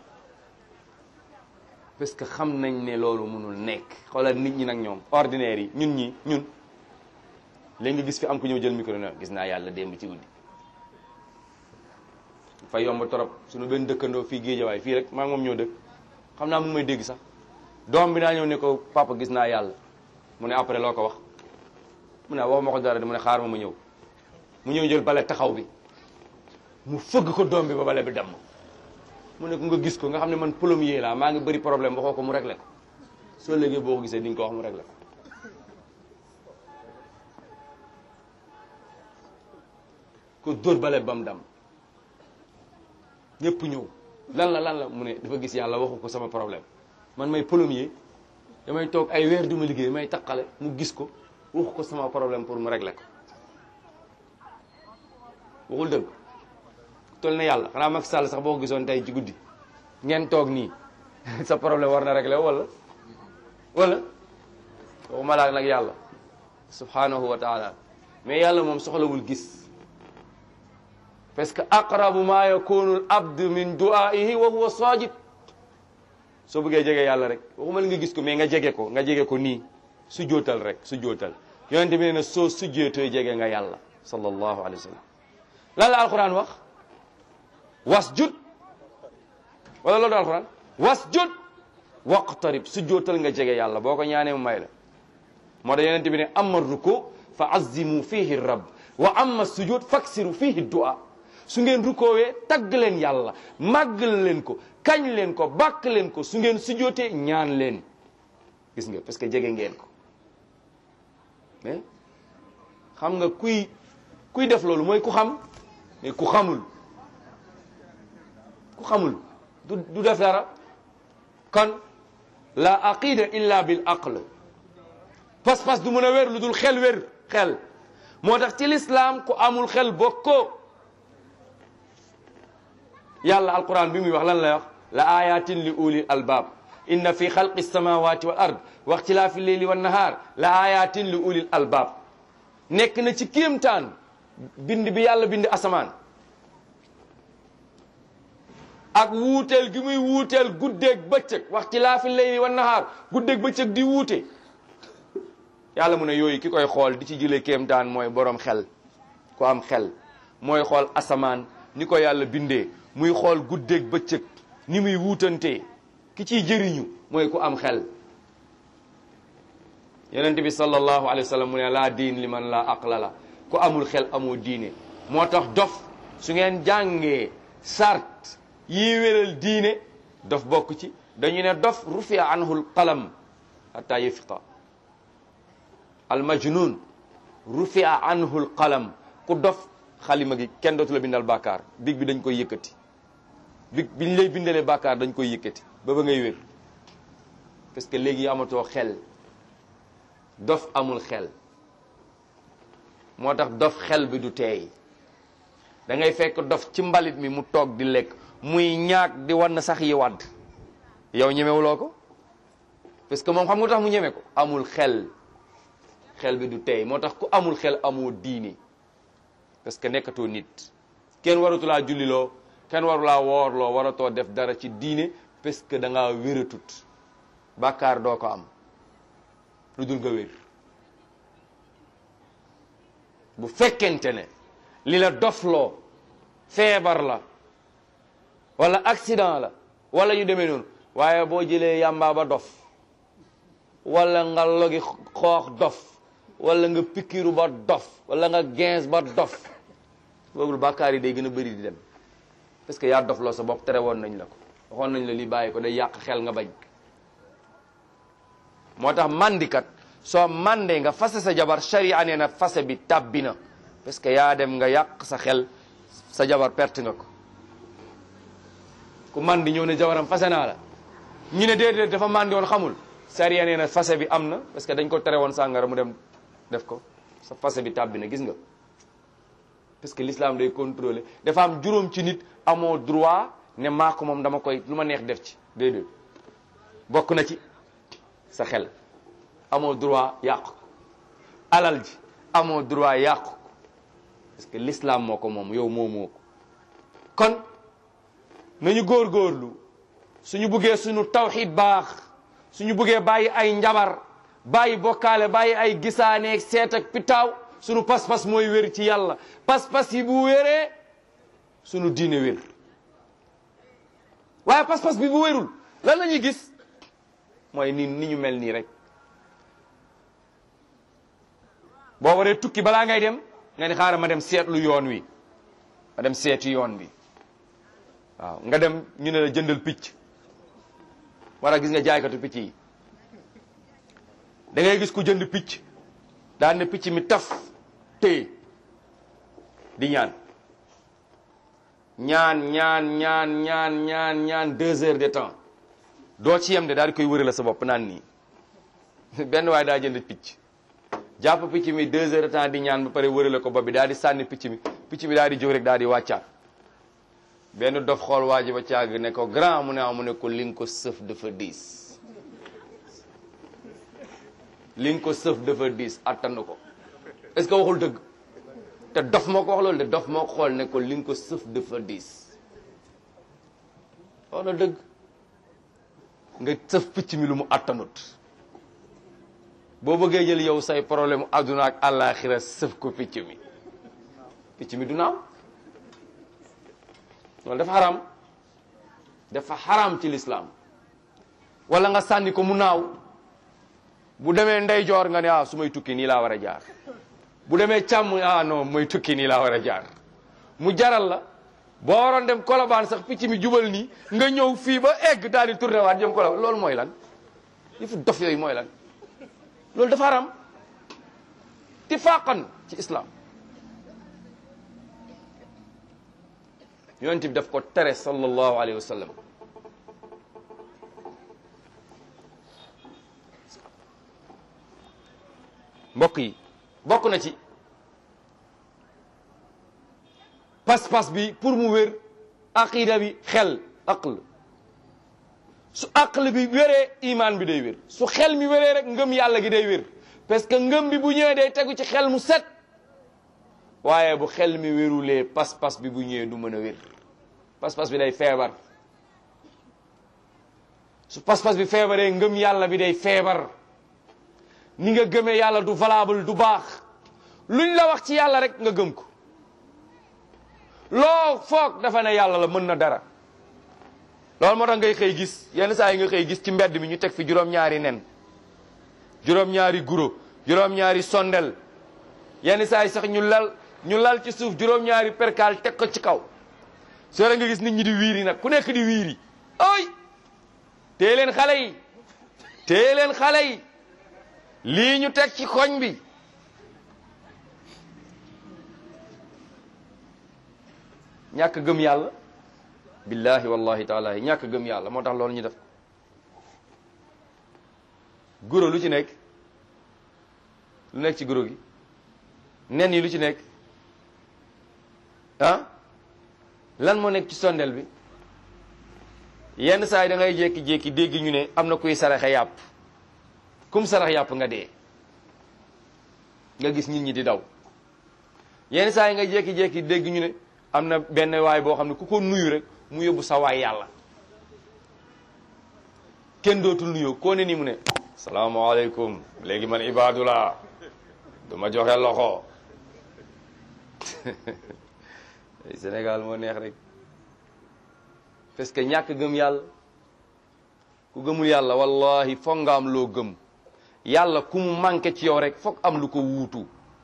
[SPEAKER 1] parce que xam nañ ne loolu mënul nekk. xoolal nit ñi nag ñoom ordinaire yi ñun léegi nga gis fi am ku ñëw jël micro na gis naa yàlla démb ci guddi fa yomb torop suñu benn dëkkandoo fii Géejawaay fii rek maa ngi moom ñoo dëkk xam naa mu may dégg sax doom bi naa ñëw ne ko papa gis naa yàlla mu ne après loo ko wax mu ne waxuma ko dara mu ne xaar ma ñëw mu ñëw jël bale taxaw bi mu fëgg ko doom bi ba bale bi damm mu ne ko nga gis ko nga xam ne man plombier laa maa ngi bëri problème waxoo ko mu réglé ko soo léegi boo ko gisee di nga ko wax mu réglé ko dóor bale bam dam ñëpp ñëw lan la mu ne dafa gis yàlla waxu ko sama problème man may plombier damay toog ay weer duma liggéey may taqale mu gis ko waxu ko sama problème pour mu régler ko waxul dëgg tol na yàlla xanaa Macky Sall sax boo ko gisoon tey ci guddi ngeen toog nii sa problème war na régler wala waxuma laa nag yàlla subhanahu wa taala mais yàlla moom soxlawul gis parce que aqrabu ma yakunu al abdu min du'aihi wa huwa sajid soo bëggee jege yàlla rek waxuma la nga gis ko mais nga jege ko nii su jootal rek su jootal yonent bi nee na soo sujjootee jege nga yàlla sallallahu alayhi wa sallam lan la alquran wax wasjud wala loolu alquran wasjud waqtarib su jootal nga jege yàlla boo ko ñaanee mu may la moo tax yonent bi ne amma ruku fa azimu fihi rabb wa amma sujud faksiru fihi du'a su ngeen rukoowee tagg leen yàlla màggal leen ko kañ leen ko bàkk leen ko su ngeen sujjootee ñaan leen gis nga parce que jege ngeen ko mais xam nga kuy def loolu mooy ku xam mais ku xamul du def dara kon la aqida illa bil aql pas-pas du mën a wér lu dul xel wér xel moo tax ci lislaam ku amul xel bokkoo yàlla alquran bi muy wax lan lay wax la ayatin li ulil albab inna fi xalqi samawati wal ard wa ixtilaafi leyli wan nahaar la ayatin li ulil albab nekk na ci kéemtaan bind bi yàlla bind asamaan ak wuuteel gi muy wuuteel guddeeg bëccëg wa ixtilaafi leyli wan nahaar guddeeg bëccëg di wuute yàlla mu ne yooyu ki koy xool di ci jëlee kéemtaan mooy borom xel ku am xel mooy xool asamaan ni ko yàlla bindee muy xool guddeeg bëccëg ni muy wuutantee ki ciy jëriñu mooy ku am xel yonent bi sallallahu alayhi wa sallam mu ne laa diin li man laa aqla la ku amul xel amoo diine moo tax dof su ngeen jàngee sart yii wéral diine dof bokk ci dañu ne dof rufia anhu l qalam hatta yafiqa al majnun rufia anhu l qalam ku dof xalima gi kenn dootu la bindal bàkkaar big bi dañ koy yëkkati big biñ lay bindalee bàkkaar dañ koy yëkkati ba ba ngay wér parce que léegi amatoo xel dof amul xel moo tax dof xel bi du teey da ngay fekk dof ci mbalit mi mu toog di lekk muy ñaag di wan sax yi wadd yow ñemewuloo ko parce que moom xam nga tax mu ñeme ko amul xel xel bi du teey moo tax ku amul xel amoo diine parce que nekkatoo nit kenn waratulaa julliloo kenn warulaa woorloo waratoo def dara ci diine parce que da ngaa wératut bàkkaar doo ko am lu dul nga wér bu fekkente ne li la dofloo feebar la wala accident la wala yu demee noonu waaye boo jëlee yàmbaa ba dof wala nga logi xoox dof wala nga pikiru ba dof wala nga gens ba dof boobul bàkkaar yi day gën a bëri di dem parce que yaa dof loo sa bopp tere woon nañ la ko waxoon nañ la li bàyyi ko day yàq xel nga bañ moo tax mandikat soo mandee nga fase sa jabar sharia nee na fase bi tàbbi na parce que yaa dem nga yàq sa xel sa jabar perte nga ko ku mandi ñëw ne jabaram fase naa la ñu ne déedéet dafa mandi woon xamul sharia nee na fase bi am na parce que dañ ko tere woon sàngara mu dem def ko sa fase bi tàbbi na gis nga parce que l'islam day contrôler dafa am juróom ci nit amoo droit ne maa ko moom dama koy lu ma neex def ci déedéet bokk na ci sa xel amoo droit yàqu ko alal ji amoo droit yàqu ko parce que l'islam moo ko moom yow moomoo ko kon nañu góorgóorlu suñu buggee suñu tawxiid baax suñu buggee bàyyi ay njabar bàyyi bokkaale bàyyi ay gisaaneeg seet ak pitaaw suñu pas-pas mooy wér ci yàlla pas-pas yi bu wéree suñu diine wér waaye pas-pas bi bu wérul lan la ñuy gis mooy ni ñu mel nii rek boo waree tukki balaa ngay dem nga ni xaaral ma dem seetlu yoon wi ma dem seeti yoon bi waaw nga dem ñu ne la jëndal picc war a gis nga jaaykatu picc yi da ngay gis ku jënd picc daan ne picc mi taf téye di ñaan 2 heures de temps doo ci yem de daal di koy wërale sa bopp naan nii benn waaye daa jënd picc jàpp picc mi 2 heures de temps di ñaan ba pare wërale ko bopp bi daal di sànni picc mi daal di jóg rek daal di wàccaat benn dof xool waa ji ba caag ne ko grand mu ne ko li nga ko sëf dafa diis li nga ko sëf dafa diis attan ko est-ce que waxul dëgg te dof moo ko wax loolu de dof moo ko xool ne ko li nga ko sëf dafa diis wax na dëgg nga sëf picc mi lu mu attanut boo bëggee jël yow say problème adduna ak àllaaxira sëf ko picc mi du naaw loolu dafa xaram ci lislaam wala nga sànni ko mu naaw bu demee ndeyjoor nga ne su may tukki nii laa war a jaar bu demee càmm non mooy tukki nii laa war a jaar mu jaral la boo waroon dem kolobaan sax picc mi jubal nii nga ñëw fii ba egg daal di tourné waat jëm kolobaan loolu mooy lan yëfu dof yooyu mooy lan loolu dafa haram tifaqan ci islam yonent bi daf ko tere sallallahu alayhi wa sallam mbokk yi bokk na ci pas-pas bi pour mu wér aqida bi xel aql su aql bi wéree iman bi day wér su xel mi wéree rek ngëm yàlla gi day wér parce que ngëm bi bu ñëwee day tegu ci xel mu set waaye bu xel mi wérulee pas-pas bi bu ñëwee du mën a wér pas-pas bi day feebar su pas-pas bi feebaree ngëm yàlla bi day feebar ni nga gëmee yàlla du valable du baax luñ la wax ci yàlla rek nga gëm ko loo foog dafa ne yàlla la mën na dara loolu moo tax ngay xëy gis yenn saa yi nga xëy gis ci mbedd mi ñu teg fi juróom-ñaari nen juróom-ñaari guro juróom-ñaari sondel yenn saa yi sax ñu lal ci suuf juróom-ñaari perkaal teg ko ci kaw soo nga gis nit ñi di wiiri nag ku nekk di wiiri ay téye leen xale yi téye leen xale yi lii ñu teg ci koñ bi ñàkk gëm yàlla billahi wallahi taala ñàkk gëm yàlla moo tax loolu ñu def guro lu ci nekk lu nekk ci guro gi nen yi lu ci nekk ah lan moo nekk ci sondel bi yenn saa yi da ngay jékki-jékki dégg ñu ne am na kuy saraxe yàpp kum sarax yàpp nga dee nga gis nit ñi di daw yenn saa yi nga jékki-jékki dégg ñu ne am na benn waay boo xam ne ku ko nuyu rek mu yóbbu sa waay yàlla kenn dootul nuyoo koo ne nii mu ne salaamaaleykum léegi man ibaadu laa du ma joxe loxo Sénégal moo neex rek parce que ñàkk gëm yàlla ku gëmul yàlla wallahi foog nga am loo gëm yàlla ku mu manqué ci yow rek foog am lu ko wuutu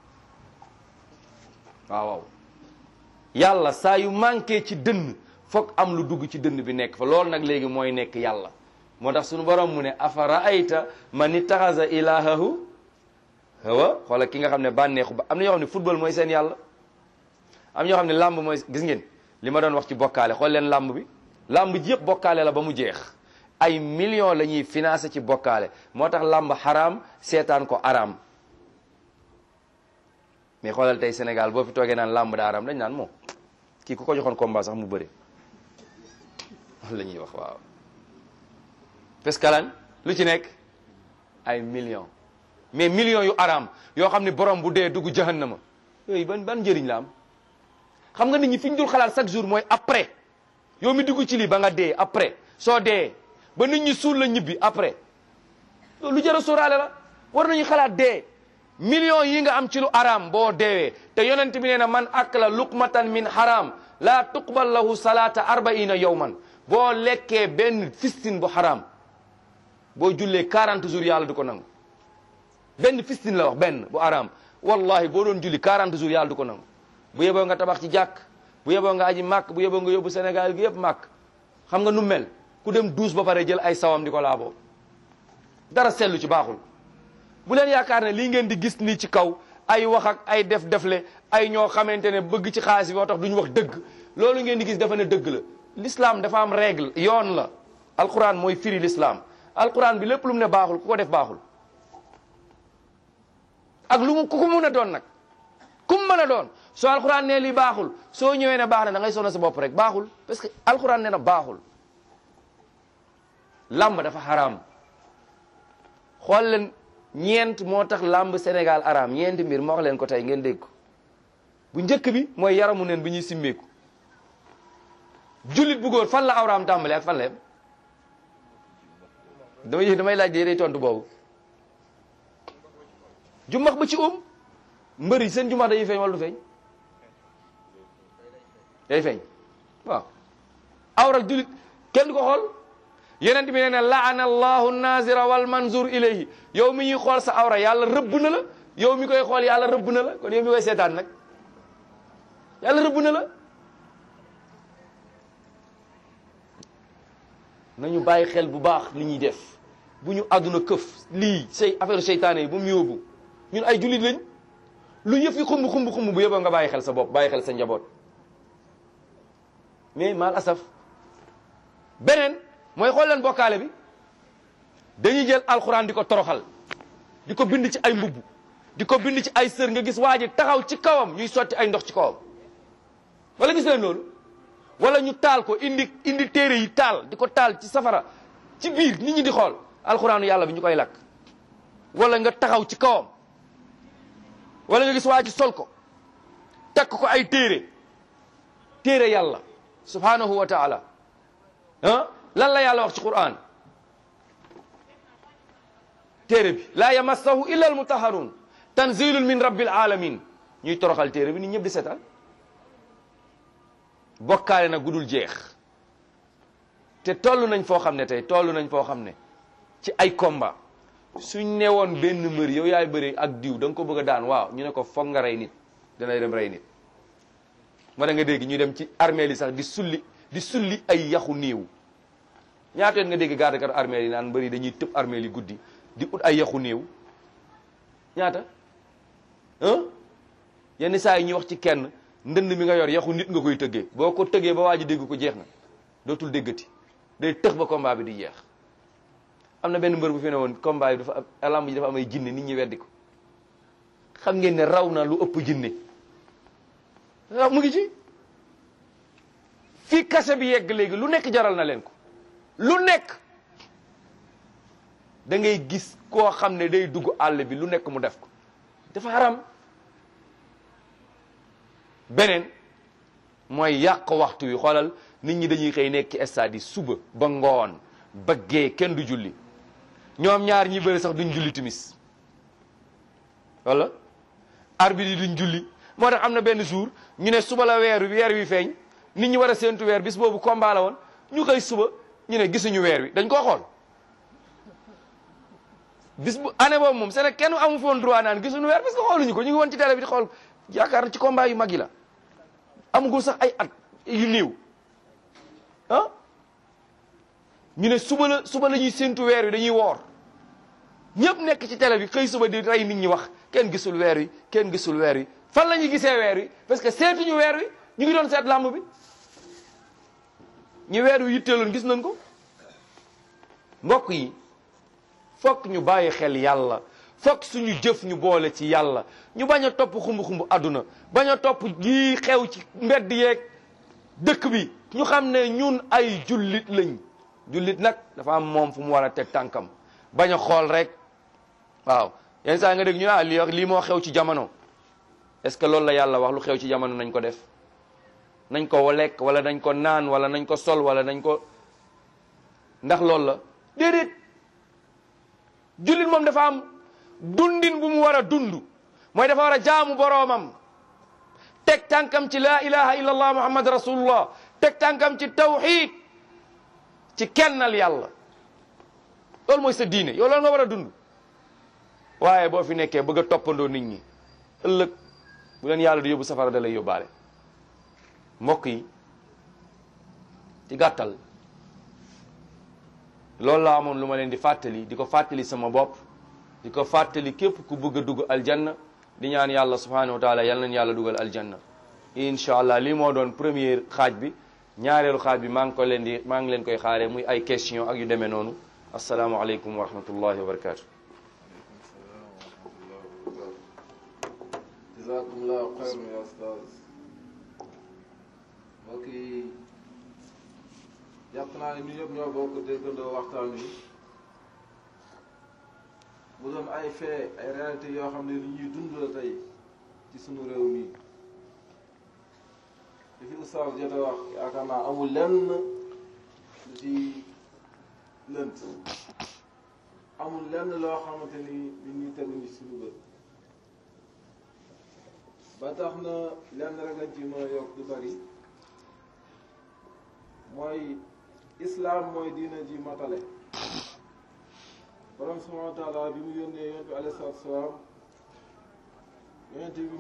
[SPEAKER 1] waaw yàlla saa yu manqué ci dënn foog am lu dugg ci dënn bi nekk fa loolu nag léegi mooy nekk yàlla moo tax suñu borom mu ne afara ayta man ittaxaza ilahahu hawa xoola ki nga xam ne bànneexu ba am na ñoo xam ne football mooy seen yàlla am ñoo xam ne làmb mooy gis ngeen li ma doon wax ci bokkaale xool leen làmb bi làmb ji yëpp bokkaale la ba mu jeex ay millions la ñuy financé ci bokkaale moo tax làmb xaraam seetaan ko araam mais xoolal tey Sénégal boo fi toogee naan làmb daa araam dañ naan moom kii ku ko joxoon combat sax mu bëre la ñuy wax waaw parce que lan lu ci nekk ay millions mais millions yu araam yoo xam ne borom bu dee dugg jahannama yooyu ban njëriñ la am xam nga nit ñi fi ñu dul xalaat chaque jour mooy après yow mi dugg ci lii ba nga dee après soo dee ba nit ñi suul la ñibbi après lu jar a sóoraale la war nañu xalaat dee millions yi nga am ci lu araam boo deewee te yonent bi nee na man akla luqmatan min haram la tuqbal lahu salata 40 yawman boo lekkee benn fistin bu haram boo jullee 40 jours yàlla du ko nangu benn fistin la wax benn bu haram wallahi boo doon julli 40 jours yàlla du ko nangu bu yeboo nga tabax ci jàkk bu yeboo nga aji màkk bu yeboo nga yóbbu Sénégal gi yëpp màkk xam nga nu mel ku dem douze ba pare jël ay sawam di ko laaboo dara sellu ci baaxul bu leen yaakaar ne lii ngeen di gis nii ci kaw ay wax ak ay defle ay ñoo xamante ne bëgg ci xaalis bi moo tax duñu wax dëgg loolu ngeen di gis dafa ne dëgg la l'islam dafa am règle yoon la alquran mooy firi l'islam alquran bi lépp lu mu ne baaxul ku ko def baaxul ak lu mu ku ko mën a doon nag ku mu mën a doon soo alquran ne lii baaxul soo ñëwee ne baax na da ngay sonal sa bopp rek baaxul parce que alquran ne na baaxul làmb dafa xaraam xool leen ñeent moo tax làmb Sénégal araam ñeenti mbir moo wax leen ko tey ngeen dégg ko bu njëkk bi mooy yaramu neen bi ñuy simmeeku jullit bu góor fan la awraam tàmbale ak fan la yem damay laaj de day tontu boobu jumbax ba ci mbëri seen jumbax dañuy feeñ wala du feeñ day feeñ waaw awra jullit kenn du ko xool yeneen bi nee na laana allahu nazira wal manzur ilayhi yow mi ñuy xool sa awra yàlla rëbb na la yow mi koy xool yàlla rëbb na la kon yow mi koy seetaan nag yàlla rëbb na la nañu bàyyi xel bu baax li ñuy def bu ñu àdduna këf lii affaire seytaane yi bu mu yóbbu ñun ay jullit lañ lu yëf yi xumb bu yóbboo nga bàyyi xel sa bopp bàyyi xel sa njaboot mais mal asaf beneen mooy xool leen bokkaale bi dañuy jël alxuraan di ko toroxal di ko bind ci ay mbubb di ko bind ci ay sër nga gis waa ji taxaw ci kawam ñuy sotti ay ndox ci kawam wala gis leen loolu wala ñu taal ko indi téere yi taal di ko taal ci safara ci biir nit ñi di xool alxuraanu yàlla bi ñu koy lakk wala nga taxaw ci kawam wala nga gis waa ji sol ko takk ko ay téere yàlla subhanahu wa taala ah lan la yàlla wax ci Qur'an téere bi laa yamassahu illa al mutahharun tanzilun min rabbil alamin ñuy toroxal téere bi nit ñëpp di seetaan bokkaale nag gudul jeex te toll nañ foo xam ne tey toll nañ foo xam ne ci ay combat suñ ne woon benn mbër yow yaay bëri ak diw da nga ko bëgg a daan waaw ñu ne ko foog nga rey nit danay dem rey nit ma da nga dégg ñu dem ci armée li sax di sulli ay yaxu néew ñaata yoon nga dégg garde-kar armée yi naan mbëri dañuy tëb armée li guddi di ut ay yaxu néew ñaata yenn saa yi ñuy wax ci kenn ndënd mi nga yor yaxu nit nga koy tëggee boo ko tëggee ba waa ji dégg ko jeex na dootul déggati day tëx ba combat bi di jeex am na benn mbër bu fi ne woon combat yi dafa am lamb ji dafa am ay jinne nit ñi weddi ko xam ngeen ne raw na lu ëpp jinne waaw mu ngi ci fii kase bi yegg léegi lu nekk jaral na leen ko lu nekk da ngay gis koo xam ne day dugg àll bi lu nekk mu def ko dafa haram beneen mooy yàq waxtu wi xoolal nit ñi dañuy xëy nekk ci stade yi suba ba ngoon ba gee kenn du julli ñoom ñaar ñi bëri sax duñ julli timis wala arbitre yi duñ julli moo tax am na benn jour ñu ne suba la weer wi feeñ nit ñi war a séentu weer bis boobu combat la woon ñu xëy suba ñu ne gisuñu weer wi dañ koo xool bis bu année boobu moom c'est kenn amu foon droit naan gisuñu weer parce que xooluñu ko ñu ngi woon ci télé bi di xool yaakaar na ci combat yu mag yi la amugul sax ay at yu néew ah ñu ne suba la ñuy séentu weer wi dañuy woor ñëpp nekk ci télé bi xëy suba di rey nit ñi wax kenn gisul weer wi kenn gisul weer wi fan la ñuy gisee weer wi parce que seetuñu weer wi ñu ngi doon seet làmb bi ñu weer wi yitteeloon gis nañ ko mbokk yi fokk ñu bàyyi xel yàlla fokk suñu jëf ñu boole ci yàlla ñu bañ a topp xumb-xumb àdduna bañ a topp gii xew ci mbedd yeeg dëkk bi ñu xam ne ñun ay jullit lañ jullit nag dafa am moom fu mu war a teg tànkam bañ a xool rek waaw yenn saa nga dégg ñu lii moo xew ci jamono est-ce que loolu la yàlla wax lu xew ci jamono nañ ko def nañ ko lekk wala nañ ko naan wala nañ ko sol wala nañ ko ndax loolu la déedéet jullit moom dafa am dundin bu mu war a dund mooy dafa war a jaamu boroomam teg tànkam ci laa ilaha illa allah muhammad rasulullah teg tànkam ci tawhid ci kennal yàlla loolu mooy sa diine yow loolu nga war a dund waaye boo fi nekkee bëgg a toppandoo nit ñi ëllëg bu leen yàlla di yóbbu safara da lay yóbbaale mbokk yi ci gàttal loolu laa amoon lu ma leen di fàttali di ko fàttali sama bopp di ko fàttali képp ku bëgg a dugg aljanna di ñaan yàlla subhanahu wa taala yal nañu yàlla dugal aljanna incha allah lii moo doon première xaaj bi ñaareelu xaaj bi maa ngi leen koy xaaree muy ay question ak yu demee noonu asalaamualeykum wa rahmatullahi wa barakatu
[SPEAKER 2] jazakumullahu xayran ya ustaz mbokk yi jàpp naa ne ñu ñëpp ñoo bokk déggandoo waxtaan wi mu doon ay fait ay réalité yoo xam ne li ñuy dund la tey ci sunu réew mi li fi ustaz jot a wax yaakaar naa amul lenn lu ci lënt amul lenn loo xamante ni li ñuy tegu ni suñu bët ba tax na lenn rek lañ ci mën a yokk du bari mooy islam mooy diina ji matale borom subhanahu wa taala bi mu yónnee yonent bi alayhi salaatu wa salaam yonent bi